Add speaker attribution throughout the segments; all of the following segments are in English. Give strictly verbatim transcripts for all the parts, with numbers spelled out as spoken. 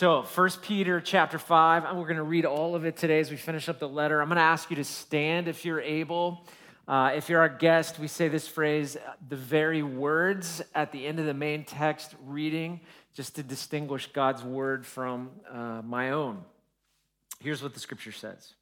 Speaker 1: So, First Peter chapter five, and we're going to read all of it today as we finish up the letter. I'm going to ask you to stand if you're able. Uh, if you're our guest, we say this phrase, the very words at the end of the main text reading, just to distinguish God's word from uh, my own. Here's what the scripture says.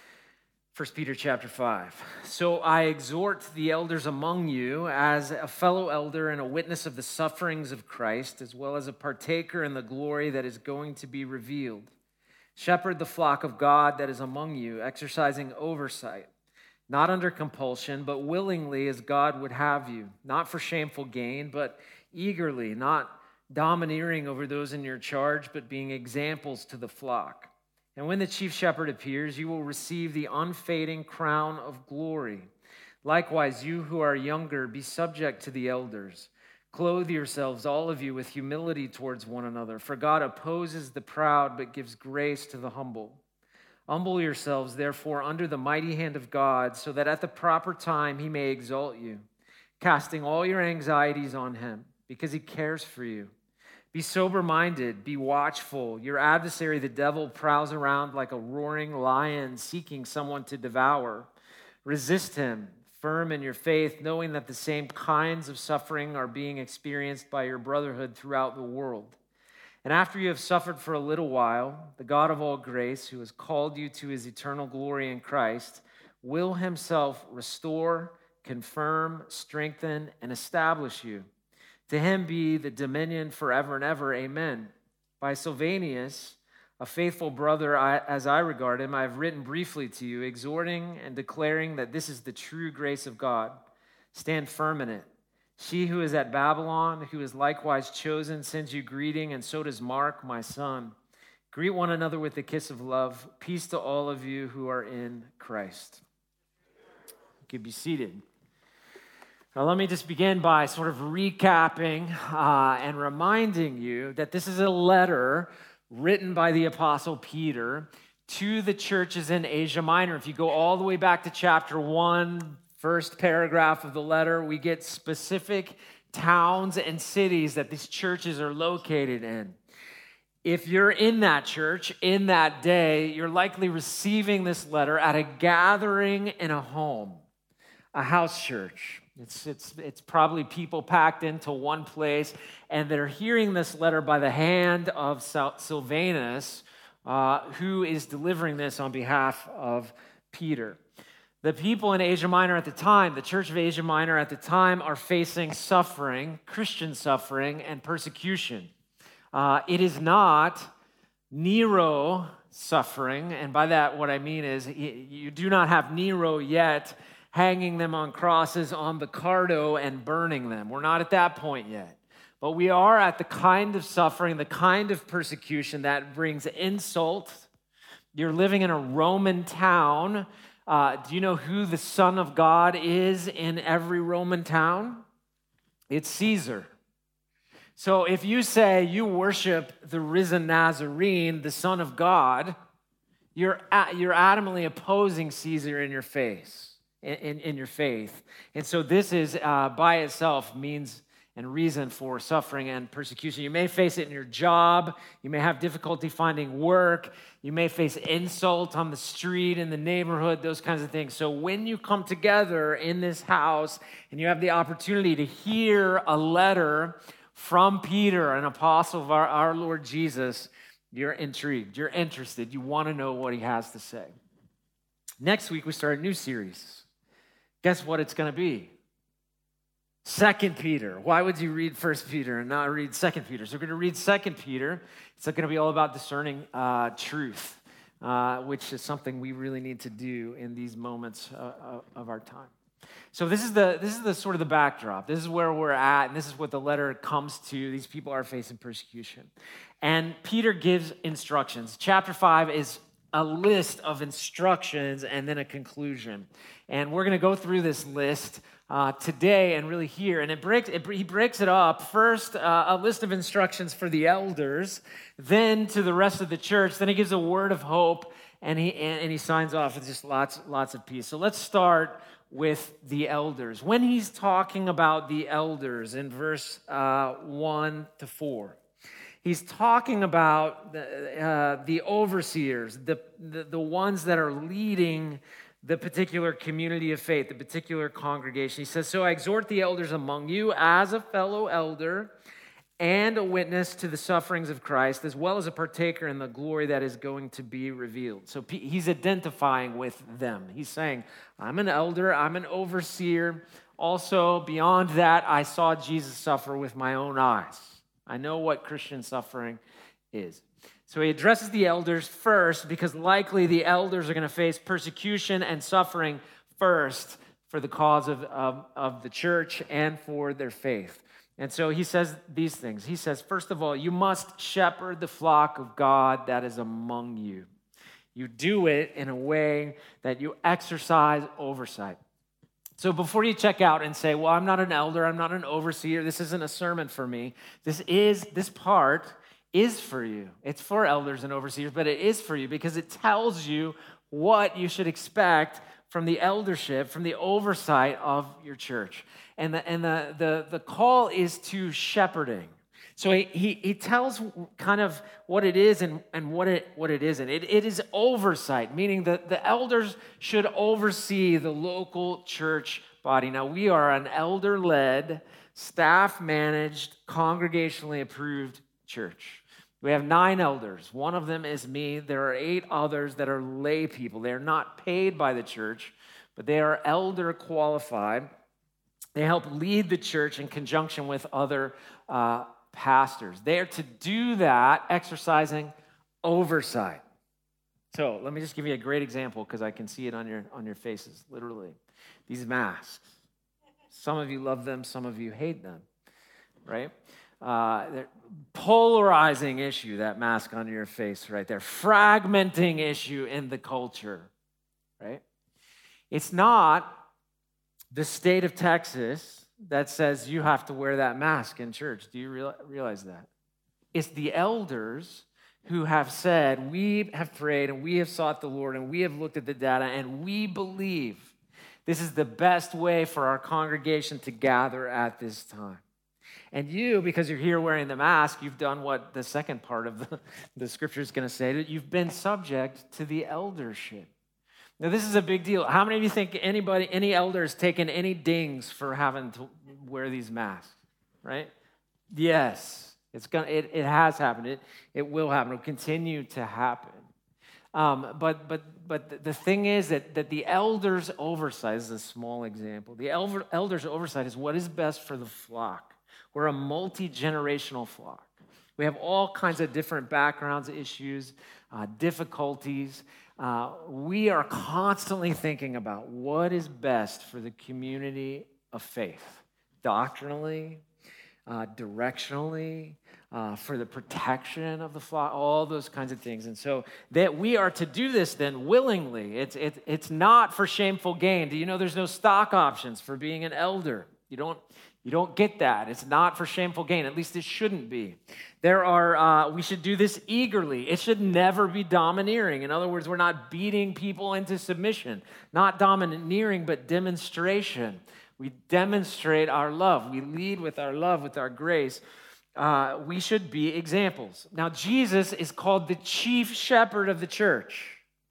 Speaker 1: First Peter chapter five. So I exhort the elders among you as a fellow elder and a witness of the sufferings of Christ, as well as a partaker in the glory that is going to be revealed. Shepherd the flock of God that is among you, exercising oversight, not under compulsion, but willingly as God would have you, not for shameful gain, but eagerly, not domineering over those in your charge, but being examples to the flock. And when the chief shepherd appears, you will receive the unfading crown of glory. Likewise, you who are younger, be subject to the elders. Clothe yourselves, all of you, with humility towards one another. For God opposes the proud, but gives grace to the humble. Humble yourselves, therefore, under the mighty hand of God, so that at the proper time he may exalt you, casting all your anxieties on him, because he cares for you. Be sober-minded, be watchful. Your adversary, the devil, prowls around like a roaring lion seeking someone to devour. Resist him, firm in your faith, knowing that the same kinds of suffering are being experienced by your brotherhood throughout the world. And after you have suffered for a little while, the God of all grace, who has called you to his eternal glory in Christ, will himself restore, confirm, strengthen, and establish you. To him be the dominion forever and ever. Amen. By Silvanus, a faithful brother, I, as I regard him, I have written briefly to you, exhorting and declaring that this is the true grace of God. Stand firm in it. She who is at Babylon, who is likewise chosen, sends you greeting, and so does Mark, my son. Greet one another with the kiss of love. Peace to all of you who are in Christ. You can be seated. Now, let me just begin by sort of recapping uh, and reminding you that this is a letter written by the Apostle Peter to the churches in Asia Minor. If you go all the way back to chapter one, first paragraph of the letter, we get specific towns and cities that these churches are located in. If you're in that church in that day, you're likely receiving this letter at a gathering in a home, a house church. It's, it's, it's probably people packed into one place, and they're hearing this letter by the hand of Silvanus, uh, who is delivering this on behalf of Peter. The people in Asia Minor at the time, the church of Asia Minor at the time, are facing suffering, Christian suffering, and persecution. Uh, it is not Nero suffering, and by that what I mean is you do not have Nero yet hanging them on crosses on the Cardo and burning them. We're not at that point yet. But we are at the kind of suffering, the kind of persecution that brings insult. You're living in a Roman town. Uh, do you know who the Son of God is in every Roman town? It's Caesar. So if you say you worship the risen Nazarene, the Son of God, you're, you're adamantly opposing Caesar in your face. In, in your faith. And so this is uh, by itself means and reason for suffering and persecution. You may face it in your job. You may have difficulty finding work. You may face insult on the street, in the neighborhood, those kinds of things. So when you come together in this house and you have the opportunity to hear a letter from Peter, an apostle of our, our Lord Jesus, you're intrigued. You're interested. You want to know what he has to say. Next week, we start a new series. Guess what it's going to be? Second Peter. Why would you read First Peter and not read Second Peter? So we're going to read Second Peter. It's going to be all about discerning uh, truth, uh, which is something we really need to do in these moments uh, of our time. So this is the this is the sort of the backdrop. This is where we're at, and this is what the letter comes to. These people are facing persecution, and Peter gives instructions. Chapter five is a list of instructions and then a conclusion. And we're going to go through this list uh, today and really hear. And it breaks. It, he breaks it up. First, uh, a list of instructions for the elders, then to the rest of the church. Then he gives a word of hope, and he and, and he signs off with just lots, lots of peace. So let's start with the elders. When he's talking about the elders in verse uh, one to four, he's talking about the, uh, the overseers, the, the, the ones that are leading the particular community of faith, the particular congregation. He says, so I exhort the elders among you as a fellow elder and a witness to the sufferings of Christ, as well as a partaker in the glory that is going to be revealed. So he's identifying with them. He's saying, I'm an elder, I'm an overseer. Also, beyond that, I saw Jesus suffer with my own eyes. I know what Christian suffering is. So he addresses the elders first because likely the elders are going to face persecution and suffering first for the cause of, of, of the church and for their faith. And so he says these things. He says, first of all, you must shepherd the flock of God that is among you. You do it in a way that you exercise oversight. So before you check out and say, well, I'm not an elder, I'm not an overseer, this isn't a sermon for me, this is, this part is for you. It's for elders and overseers, but it is for you because it tells you what you should expect from the eldership, from the oversight of your church. And the and the the, the call is to shepherding. So he, he he tells kind of what it is and, and what it what it isn't. It, it is oversight, meaning that the elders should oversee the local church body. Now, we are an elder-led, staff-managed, congregationally approved church. We have nine elders. One of them is me. There are eight others that are lay people. They are not paid by the church, but they are elder qualified. They help lead the church in conjunction with other uh, pastors. They are to do that exercising oversight. So let me just give you a great example because I can see it on your on your faces, literally. These masks. Some of you love them, some of you hate them, right? Uh, they're polarizing issue, that mask on your face right there. Fragmenting issue in the culture, right? It's not the state of Texas that says you have to wear that mask in church. Do you realize that? It's the elders who have said, we have prayed and we have sought the Lord and we have looked at the data and we believe this is the best way for our congregation to gather at this time. And you, because you're here wearing the mask, you've done what the second part of the, the scripture is going to say, that you've been subject to the eldership. Now, this is a big deal. How many of you think anybody, any elder has taken any dings for having to wear these masks, right? Yes, it's gonna. It, it has happened. It it will happen. It will continue to happen. Um, but but but the thing is that that the elders' oversight is a small example. The elder, elders' oversight is what is best for the flock. We're a multi-generational flock. We have all kinds of different backgrounds, issues, uh, difficulties. Uh, we are constantly thinking about what is best for the community of faith, doctrinally, uh, directionally, uh, for the protection of the flock, all those kinds of things. And so that we are to do this then willingly. It's, it, it's not for shameful gain. Do you know there's no stock options for being an elder? You don't You don't get that. It's not for shameful gain. At least it shouldn't be. There are, uh, we should do this eagerly. It should never be domineering. In other words, we're not beating people into submission. Not domineering, but demonstration. We demonstrate our love. We lead with our love, with our grace. Uh, we should be examples. Now, Jesus is called the chief shepherd of the church.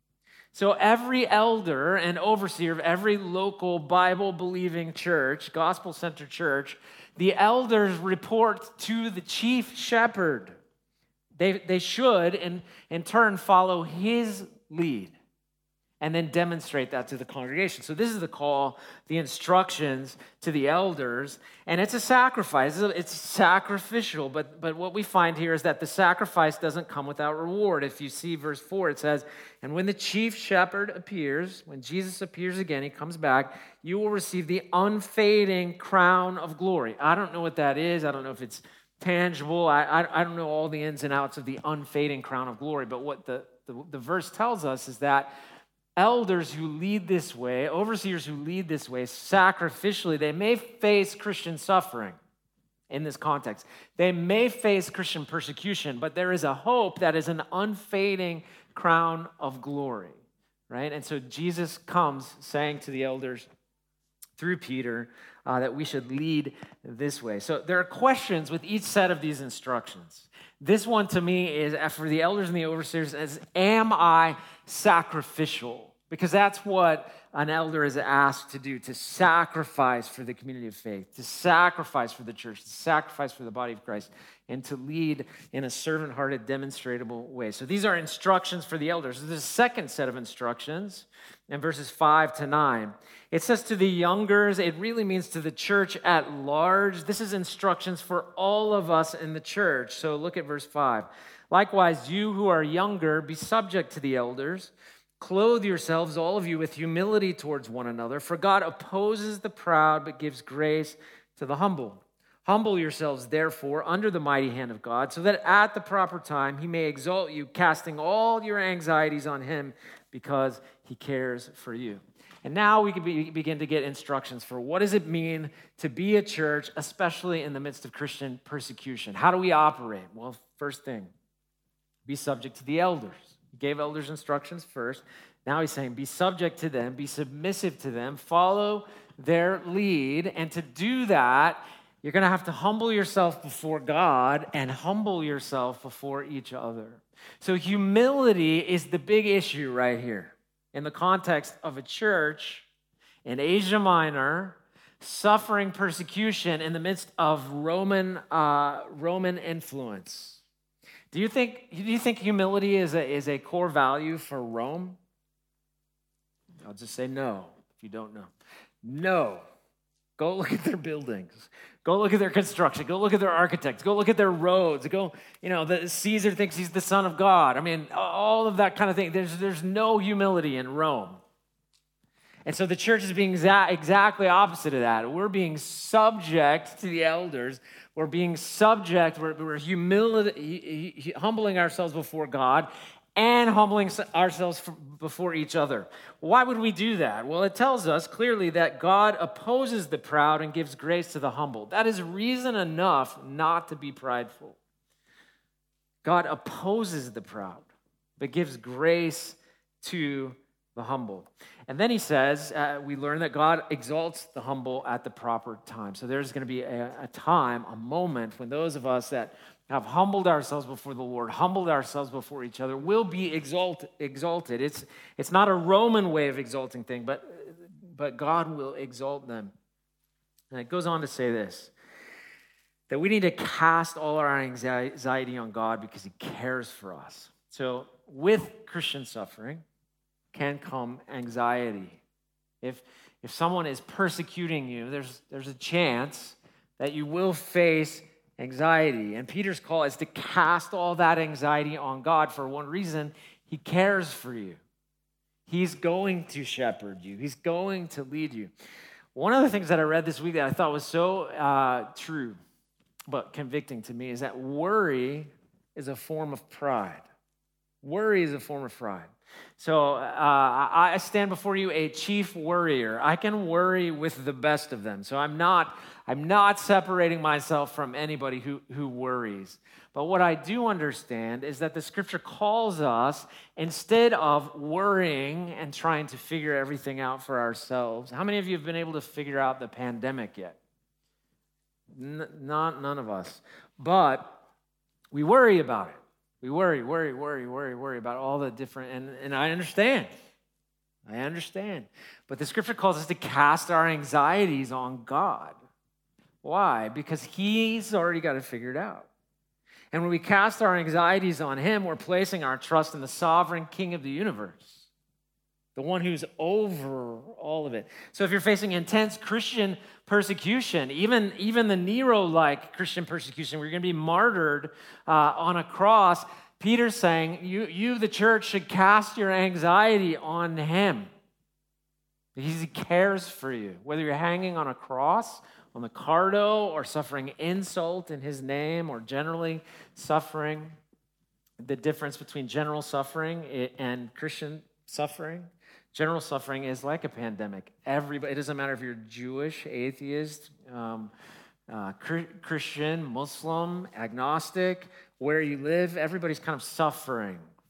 Speaker 1: So every elder and overseer of every local Bible-believing church, gospel-centered church, the elders report to the chief shepherd. They, they should, in, in turn, follow his lead and then demonstrate that to the congregation. So this is the call, the instructions to the elders, and it's a sacrifice. It's sacrificial, but, but what we find here is that the sacrifice doesn't come without reward. If you see verse four, it says, and when the chief shepherd appears, when Jesus appears again, he comes back, you will receive the unfading crown of glory. I don't know what that is. I don't know if it's tangible. I, I, I don't know all the ins and outs of the unfading crown of glory, but what the, the, the verse tells us is that elders who lead this way, overseers who lead this way sacrificially, they may face Christian suffering in this context. They may face Christian persecution, but there is a hope that is an unfading crown of glory, right? And so Jesus comes saying to the elders, through Peter uh, that we should lead this way. So there are questions with each set of these instructions. This one to me is, for the elders and the overseers, is, am I sacrificial? Because that's what an elder is asked to do, to sacrifice for the community of faith, to sacrifice for the church, to sacrifice for the body of Christ, and to lead in a servant-hearted, demonstrable way. So these are instructions for the elders. There's a second set of instructions in verses five to nine. It says to the youngers, it really means to the church at large. This is instructions for all of us in the church. So look at verse five. Likewise, you who are younger, be subject to the elders. Clothe yourselves, all of you, with humility towards one another, for God opposes the proud, but gives grace to the humble. Humble yourselves, therefore, under the mighty hand of God, so that at the proper time he may exalt you, casting all your anxieties on him, because he cares for you. And now we can be, begin to get instructions for what does it mean to be a church, especially in the midst of Christian persecution. How do we operate? Well, first thing, be subject to the elders. He gave elders instructions first. Now he's saying, be subject to them, be submissive to them, follow their lead. And to do that, you're going to have to humble yourself before God and humble yourself before each other. So humility is the big issue right here in the context of a church in Asia Minor suffering persecution in the midst of Roman, uh, Roman influence. Do you think, do you think humility is a, is a core value for Rome? I'll just say no, if you don't know. No. Go look at their buildings. Go look at their construction. Go look at their architects. Go look at their roads. Go, you know, the Caesar thinks he's the son of God. I mean, all of that kind of thing. There's, there's no humility in Rome. And so the church is being exa- exactly opposite of that. We're being subject to the elders. We're being subject, we're, we're humility, humbling ourselves before God and humbling ourselves before each other. Why would we do that? Well, it tells us clearly that God opposes the proud and gives grace to the humble. That is reason enough not to be prideful. God opposes the proud, but gives grace to the humble. And then he says, uh, we learn that God exalts the humble at the proper time. So there's going to be a, a time, a moment, when those of us that have humbled ourselves before the Lord, humbled ourselves before each other, will be exalt, exalted. It's, it's not a Roman way of exalting things, but, but God will exalt them. And it goes on to say this, that we need to cast all our anxiety on God because he cares for us. So with Christian suffering can come anxiety. If, if someone is persecuting you, there's, there's a chance that you will face anxiety. And Peter's call is to cast all that anxiety on God for one reason: he cares for you. He's going to shepherd you. He's going to lead you. One of the things that I read this week that I thought was so uh, true, but convicting to me, is that worry is a form of pride. Worry is a form of pride. So uh, I stand before you a chief worrier. I can worry with the best of them. So I'm not, I'm not separating myself from anybody who, who worries. But what I do understand is that the scripture calls us, instead of worrying and trying to figure everything out for ourselves. How many of you have been able to figure out the pandemic yet? N- not none of us. But we worry about it. We worry, worry, worry, worry, worry about all the different, and, and I understand. I understand. But the scripture calls us to cast our anxieties on God. Why? Because he's already got it figured out. And when we cast our anxieties on him, we're placing our trust in the sovereign King of the universe, the one who's over all of it. So if you're facing intense Christian persecution, even, even the Nero-like Christian persecution, where you're going to be martyred uh, on a cross, Peter's saying, you, you, the church, should cast your anxiety on him because he cares for you. Whether you're hanging on a cross, on the cardo, or suffering insult in his name, or generally suffering, the difference between general suffering and Christian suffering. General suffering is like a pandemic. Everybody, it doesn't matter if you're Jewish, atheist, um, uh, Christian, Muslim, agnostic, where you live, everybody's kind of suffering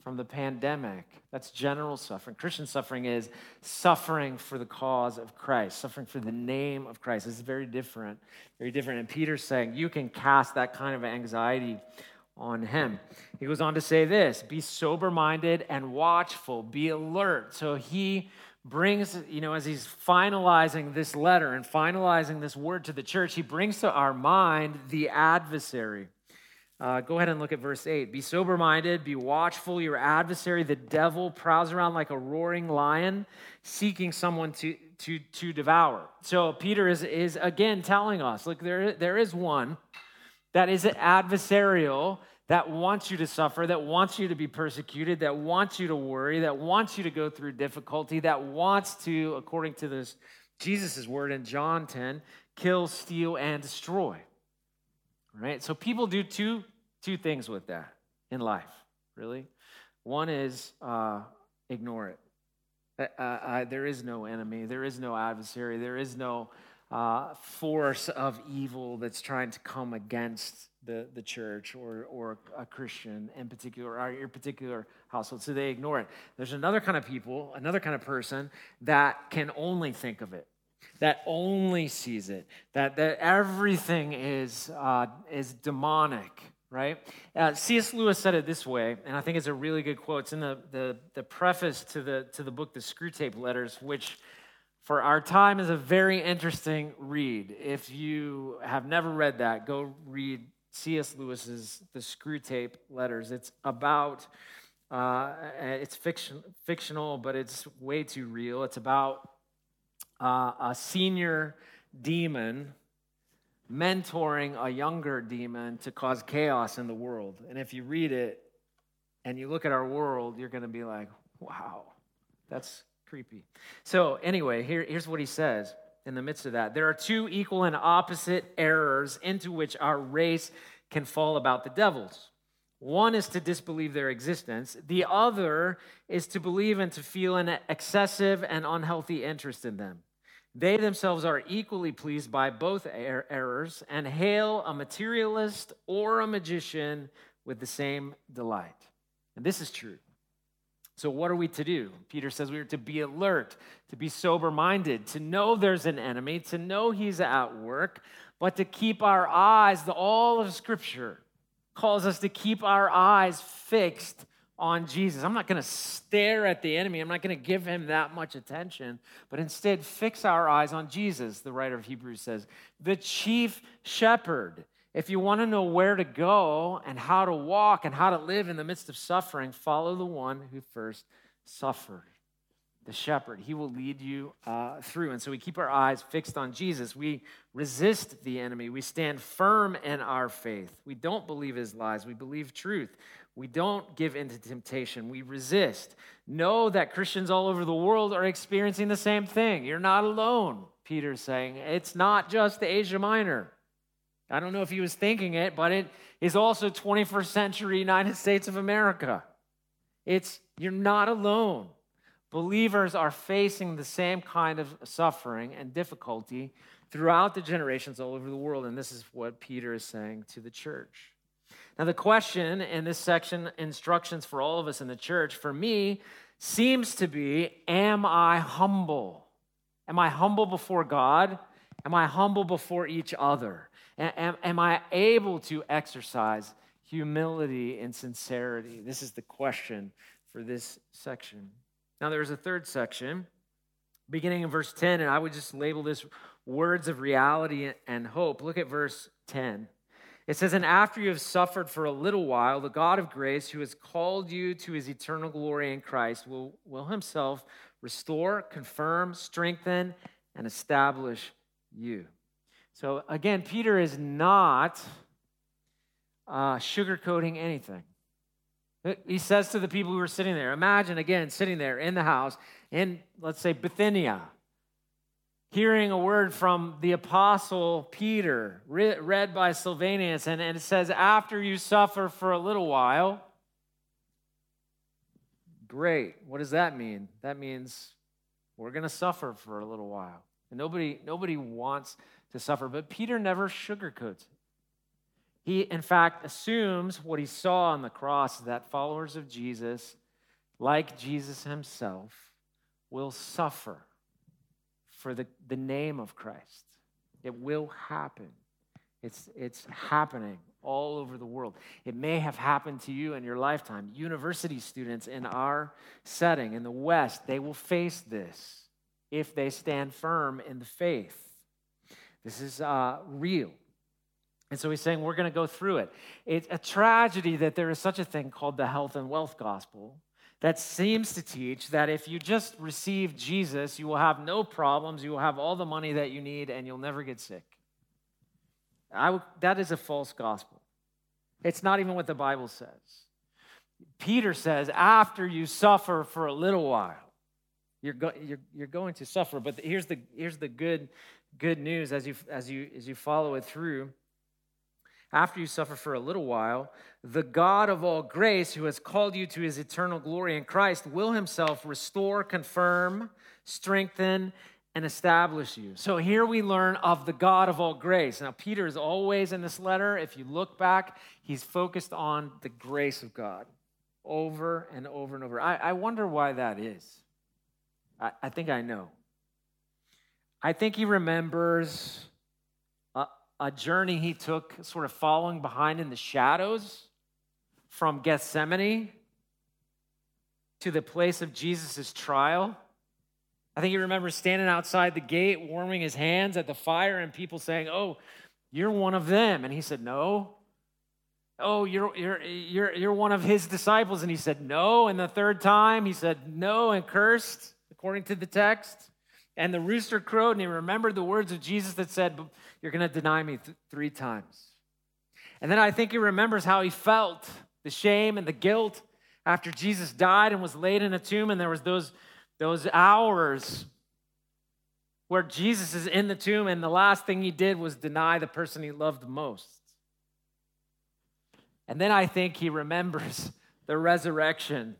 Speaker 1: from the pandemic. That's general suffering. Christian suffering is suffering for the cause of Christ, suffering for the name of Christ. It's very different, very different. And Peter's saying you can cast that kind of anxiety on him. He goes on to say this, be sober-minded and watchful, be alert. So he brings, you know, as he's finalizing this letter and finalizing this word to the church, he brings to our mind the adversary. Uh, go ahead and look at verse eight. Be sober-minded, be watchful. Your adversary, the devil, prowls around like a roaring lion, seeking someone to, to, to devour. So Peter is, is again telling us, look, there, there is one that is adversarial, that wants you to suffer, that wants you to be persecuted, that wants you to worry, that wants you to go through difficulty, that wants to, according to this Jesus' word in John ten, kill, steal, and destroy. Right? So people do two, two things with that in life, really. One is uh, ignore it. Uh, uh, there is no enemy. There is no adversary. There is no uh, force of evil that's trying to come against the, the church or, or a Christian in particular, or your particular household. So they ignore it. There's another kind of people, another kind of person that can only think of it, that only sees it, that, that everything is, uh, is demonic, right? Uh, C S Lewis said it this way, and I think it's a really good quote. It's in the, the, the preface to the, to the book, The Screwtape Letters, which for our time is a very interesting read. If you have never read that, go read C S Lewis's The Screwtape Letters. It's about, uh, it's fiction, fictional, but it's way too real. It's about uh, a senior demon mentoring a younger demon to cause chaos in the world. And if you read it and you look at our world, you're going to be like, wow, that's creepy. So anyway, here, here's what he says in the midst of that. There are two equal and opposite errors into which our race can fall about the devils. One is to disbelieve their existence. The other is to believe and to feel an excessive and unhealthy interest in them. They themselves are equally pleased by both er- errors and hail a materialist or a magician with the same delight. And this is true. So what are we to do? Peter says we are to be alert, to be sober-minded, to know there's an enemy, to know he's at work, but to keep our eyes, the, all of Scripture calls us to keep our eyes fixed on Jesus. I'm not going to stare at the enemy. I'm not going to give him that much attention, but instead fix our eyes on Jesus, the writer of Hebrews says, the chief shepherd. If you want to know where to go and how to walk and how to live in the midst of suffering, follow the one who first suffered, the shepherd. He will lead you uh, through. And so we keep our eyes fixed on Jesus. We resist the enemy. We stand firm in our faith. We don't believe his lies. We believe truth. We don't give in to temptation. We resist. Know that Christians all over the world are experiencing the same thing. You're not alone, Peter's saying. It's not just Asia Minor. I don't know if he was thinking it, but it is also twenty-first century United States of America. It's, you're not alone. Believers are facing the same kind of suffering and difficulty throughout the generations all over the world, and this is what Peter is saying to the church. Now, the question in this section, instructions for all of us in the church, for me, seems to be, am I humble? Am I humble before God? Am I humble before each other? Am, am I able to exercise humility and sincerity? This is the question for this section. Now, there's a third section, beginning in verse ten, and I would just label this words of reality and hope. Look at verse ten. It says, and after you have suffered for a little while, the God of grace, who has called you to his eternal glory in Christ, will, will himself restore, confirm, strengthen, and establish you. So again, Peter is not uh, sugarcoating anything. He says to the people who are sitting there, imagine again sitting there in the house in, let's say, Bithynia, hearing a word from the apostle Peter, read by Silvanus, and, and it says, after you suffer for a little while. Great. What does that mean? That means we're going to suffer for a little while. And nobody, nobody wants to suffer, but Peter never sugarcoats it. He, in fact, assumes what he saw on the cross, that followers of Jesus, like Jesus himself, will suffer for the, the name of Christ. It will happen. It's, it's happening all over the world. It may have happened to you in your lifetime. University students in our setting, in the West, they will face this if they stand firm in the faith. This is uh, real. And so he's saying we're going to go through it. It's a tragedy that there is such a thing called the health and wealth gospel that seems to teach that if you just receive Jesus, you will have no problems, you will have all the money that you need, and you'll never get sick. I w- that is a false gospel. It's not even what the Bible says. Peter says, after you suffer for a little while, you're, go- you're, you're going to suffer. But here's the, here's the good, good news as you, as, you, as you follow it through. After you suffer for a little while, the God of all grace, who has called you to his eternal glory in Christ, will himself restore, confirm, strengthen, and establish you. So here we learn of the God of all grace. Now, Peter is always in this letter, if you look back, he's focused on the grace of God over and over and over. I, I wonder why that is. I, I think I know. I think he remembers a journey he took sort of following behind in the shadows from Gethsemane to the place of Jesus' trial. I think he remembers standing outside the gate, warming his hands at the fire, and people saying, "Oh, you're one of them." And he said, "No." "Oh, you're, you're, you're, you're one of his disciples." And he said, "No." And the third time, he said, "No," and cursed, according to the text. And the rooster crowed, and he remembered the words of Jesus that said, "You're going to deny me th- three times." And then I think he remembers how he felt, the shame and the guilt after Jesus died and was laid in a tomb, and there was those, those hours where Jesus is in the tomb, and the last thing he did was deny the person he loved the most. And then I think he remembers the resurrection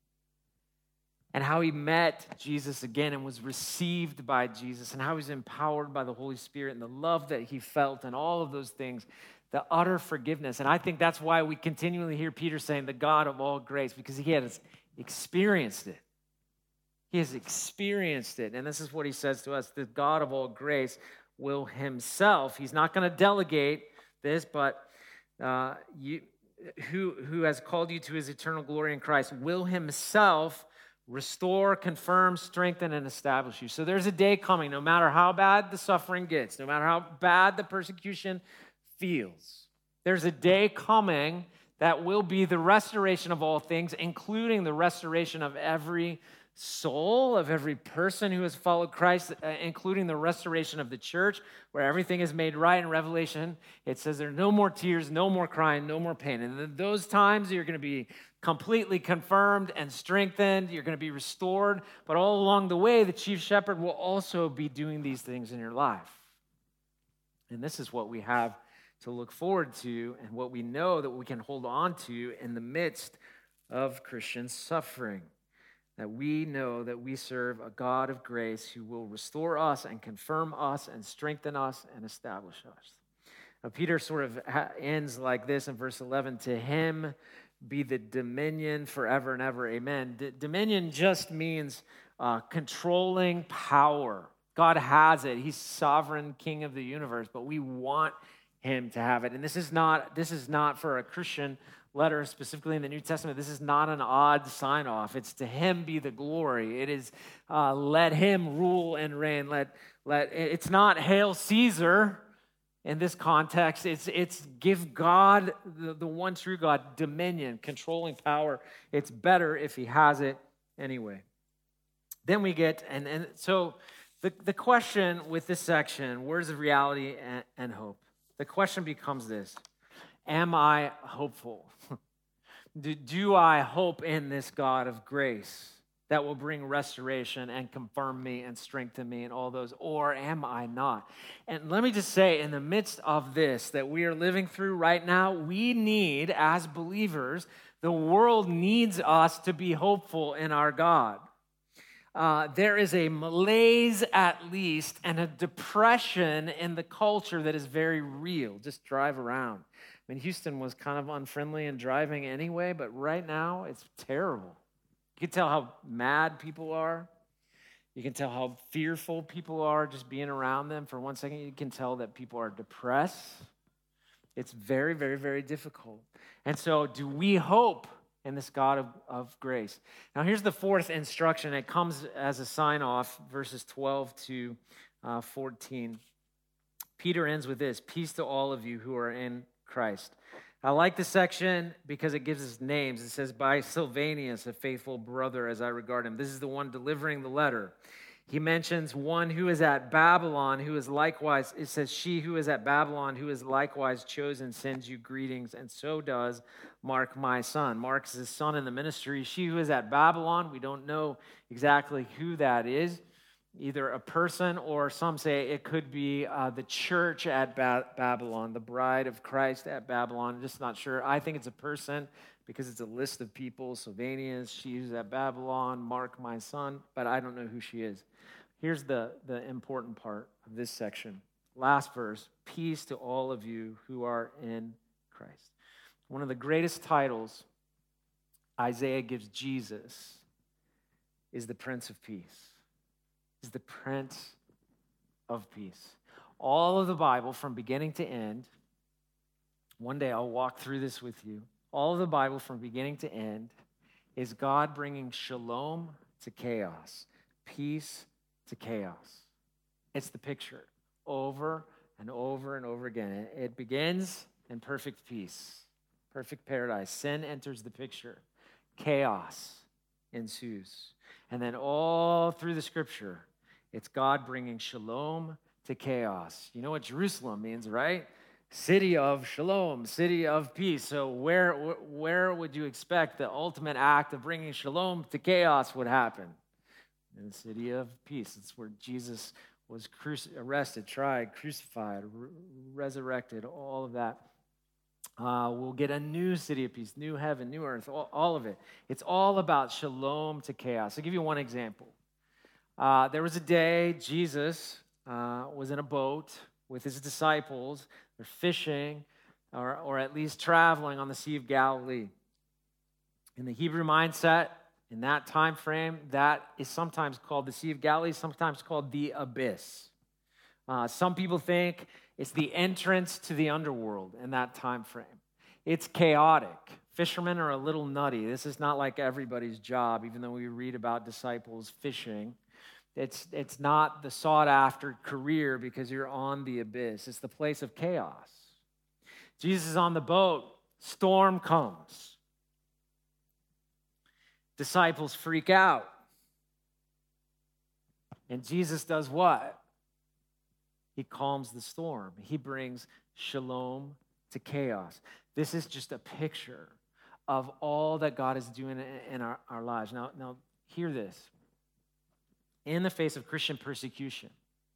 Speaker 1: and how he met Jesus again and was received by Jesus, and how he was empowered by the Holy Spirit, and the love that he felt, and all of those things, the utter forgiveness. And I think that's why we continually hear Peter saying the God of all grace, because he has experienced it. He has experienced it. And this is what he says to us: the God of all grace will himself, he's not going to delegate this, but uh, you, who, who has called you to his eternal glory in Christ, will himself restore, confirm, strengthen, and establish you. So there's a day coming, no matter how bad the suffering gets, no matter how bad the persecution feels, there's a day coming that will be the restoration of all things, including the restoration of every soul, of every person who has followed Christ, uh, including the restoration of the church, where everything is made right. In Revelation, it says there's no more tears, no more crying, no more pain. And in those times, you're going to be completely confirmed and strengthened. You're going to be restored. But all along the way, the chief shepherd will also be doing these things in your life. And this is what we have to look forward to, and what we know that we can hold on to in the midst of Christian suffering. That we know that we serve a God of grace who will restore us and confirm us and strengthen us and establish us. Now, Peter sort of ha- ends like this in verse eleven: "To him be the dominion forever and ever, amen." D- dominion just means uh, controlling power. God has it. He's sovereign king of the universe, but we want him to have it. And this is not, this is not for a Christian letter, specifically in the New Testament. This is not an odd sign off. It's to him be the glory. It is uh, let him rule and reign. Let, let, it's not Hail Caesar in this context. It's, it's give God, the, the one true God, dominion, controlling power. It's better if he has it anyway. Then we get, and, and so the, the question with this section, where's the reality and, and hope? The question becomes this: am I hopeful? do, do I hope in this God of grace that will bring restoration and confirm me and strengthen me and all those, or am I not? And let me just say, in the midst of this that we are living through right now, we need, as believers, the world needs us to be hopeful in our God. Uh, there is a malaise, at least, and a depression in the culture that is very real. Just drive around. I mean, Houston was kind of unfriendly in driving anyway, but right now it's terrible. You can tell how mad people are. You can tell how fearful people are just being around them for one second. You can tell that people are depressed. It's very, very, very difficult. And so do we hope in this God of, of grace? Now here's the fourth instruction. It comes as a sign off, verses twelve to uh, fourteen. Peter ends with this: peace to all of you who are in Christ. I like this section because it gives us names. It says, by Silvanus, a faithful brother as I regard him. This is the one delivering the letter. He mentions one who is at Babylon, who is likewise, it says, she who is at Babylon, who is likewise chosen, sends you greetings, and so does Mark, my son. Mark is his son in the ministry. She who is at Babylon, we don't know exactly who that is, either a person or some say it could be uh, the church at ba- Babylon, the bride of Christ at Babylon. I'm just not sure. I think it's a person because it's a list of people. Sylvanius, she who's at Babylon, Mark, my son, but I don't know who she is. Here's the, the important part of this section. Last verse, peace to all of you who are in Christ. One of the greatest titles Isaiah gives Jesus is the Prince of Peace. Is the Prince of Peace. All of the Bible from beginning to end, one day I'll walk through this with you. All of the Bible from beginning to end is God bringing shalom to chaos, peace to chaos. It's the picture over and over and over again. It begins in perfect peace, perfect paradise. Sin enters the picture. Chaos ensues. And then all through the scripture, it's God bringing shalom to chaos. You know what Jerusalem means, right? City of shalom, city of peace. So where, where would you expect the ultimate act of bringing shalom to chaos would happen? In the city of peace. It's where Jesus was cruci- arrested, tried, crucified, re- resurrected, all of that. Uh, we'll get a new city of peace, new heaven, new earth, all, all of it. It's all about shalom to chaos. I'll give you one example. Uh, there was a day Jesus uh, was in a boat with his disciples. They're fishing, or, or at least traveling on the Sea of Galilee. In the Hebrew mindset, in that time frame, that is sometimes called the Sea of Galilee, sometimes called the abyss. Uh, some people think it's the entrance to the underworld in that time frame. It's chaotic. Fishermen are a little nutty. This is not like everybody's job, even though we read about disciples fishing. It's, it's not the sought-after career because you're on the abyss. It's the place of chaos. Jesus is on the boat. Storm comes. Disciples freak out. And Jesus does what? He calms the storm. He brings shalom to chaos. This is just a picture of all that God is doing in our, our lives. Now, now, hear this. In the face of Christian persecution,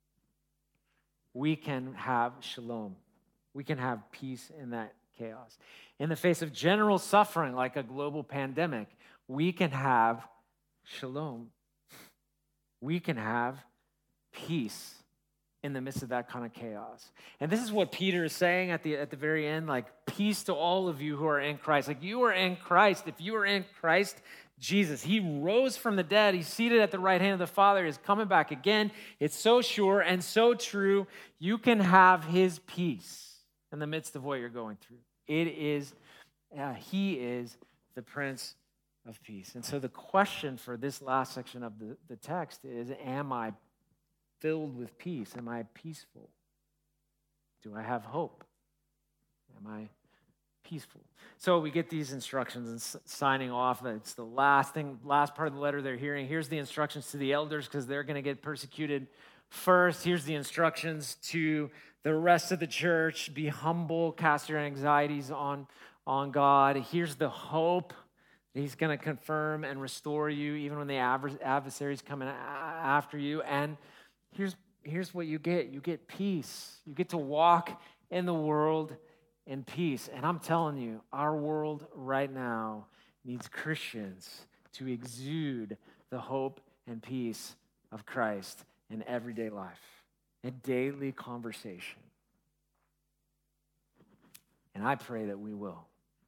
Speaker 1: we can have shalom. We can have peace in that chaos. In the face of general suffering, like a global pandemic, we can have shalom. We can have peace in the midst of that kind of chaos. And this is what Peter is saying at the at the very end, like, peace to all of you who are in Christ. Like, you are in Christ. If you are in Christ Jesus, he rose from the dead. He's seated at the right hand of the Father. He's coming back again. It's so sure and so true. You can have his peace in the midst of what you're going through. It is, uh, he is the Prince of Peace. And so the question for this last section of the, the text is, am I filled with peace? Am I peaceful? Do I have hope? Am I peaceful? So we get these instructions and s- signing off. It's the last thing, last part of the letter they're hearing. Here's the instructions to the elders because they're going to get persecuted first. Here's the instructions to the rest of the church. Be humble, cast your anxieties on, on God. Here's the hope. He's going to confirm and restore you even when the adversaries come in after you. And here's, here's what you get. You get peace. You get to walk in the world in peace. And I'm telling you, our world right now needs Christians to exude the hope and peace of Christ in everyday life, in daily conversation. And I pray that we will.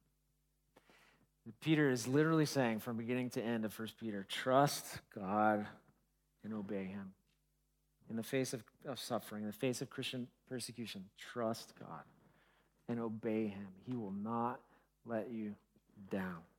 Speaker 1: Peter is literally saying from beginning to end of First Peter, trust God and obey him. In the face of, of suffering, in the face of Christian persecution, trust God and obey him. He will not let you down.